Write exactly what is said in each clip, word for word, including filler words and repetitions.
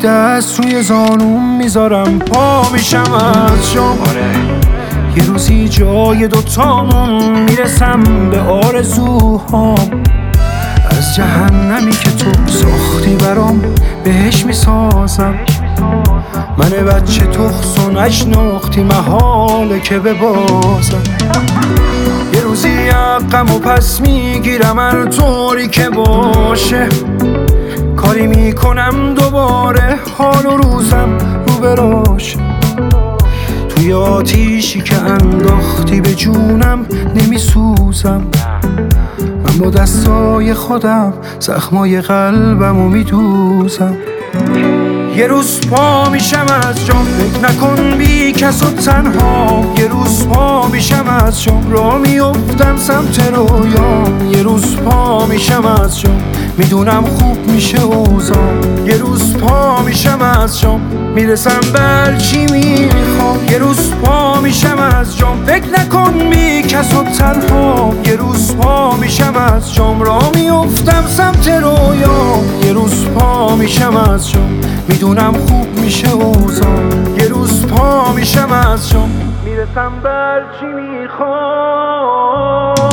دست روی زانوم میذارم، پا میشم از جام. یه روزی جای دوتامون میرسم به آرزوهام. از جهنمی که تو ساختی برام بهش میسازم. من بچه تخص و نشناختی، محاله که ببازم. یه روزی حقم و پس میگیرم هر طوری که باشه. کاری میکنم دوباره حال و روزم رو براشه. توی آتیشی که انداختی به جونم نمیسوزم. من با دستای خودم زخمای قلبمو میدوزم. یه روز پا میشم از جام، فکر نکن بی کس و تنها. یه روز پا میشم از جام، را میافتم سمت رویام. یه روز پا میشم از جام، میدونم خوب میشه اوضاع. یه روز پا میشم از جام، میرسم بر چی میخوام. یه روز پا میشم از جام، فکر نکن بی کس و تنها. یه روز پا میشم از جام، را میافتم سمت رویام. یه روز پا میشم از جام، میدونم خوب میشه اوضاع. یه روز پا میشم از جام، میرسم بر چی میخوام.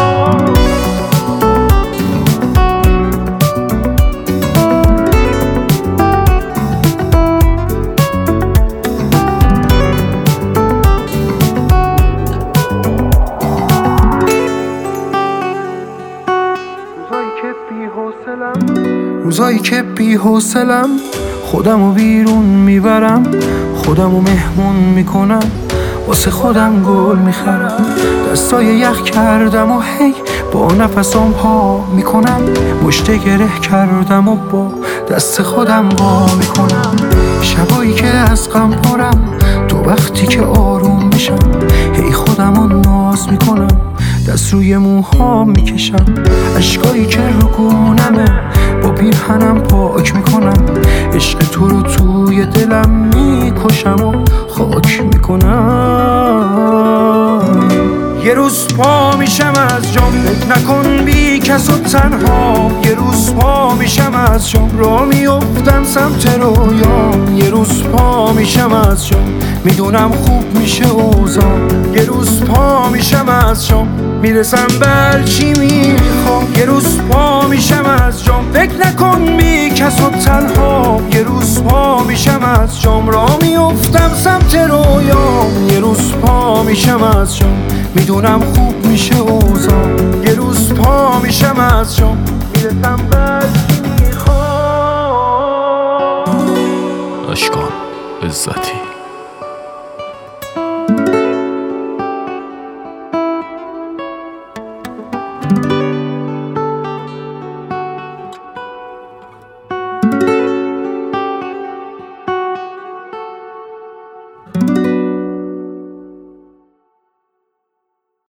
روزایی که بی حوصلم، خودمو بیرون میبرم. خودمو مهمون میکنم، واسه خودم گل میخرم. دستای یخ کردم و هی با نفسم پا میکنم. مشت گره کردم و با دست خودم با میکنم. شبایی که از غم پرم، تو وقتی که آروم میشم، هی خودمو ناز میکنم. دست روی موها میکشم، اشکایی که رو گونمه با پیرهنم پاک میکنم. عشق تو رو توی دلم میکشم و خاک میکنم. یه روز پا میشم از جام، فکر نکن بی کس و تنها. یه روز پا میشم از جام، را میافتم سمت رویام. یه روز پا میشم از جام، میدونم خوب میشه اوضاع. یه روز پا میشم از جام، میرسم بر چی میخوام. یه روز پا میشم از جام، فکر نکن بی کس و تنها. یه روز پا میشم از جام، را میافتم سمت رویام. یه روز پا میشم از جام، میدونم خوب میشه اوضاع. یه روز پا میشم از جام، میرسم بر چی میخوام. اشکان عزتی.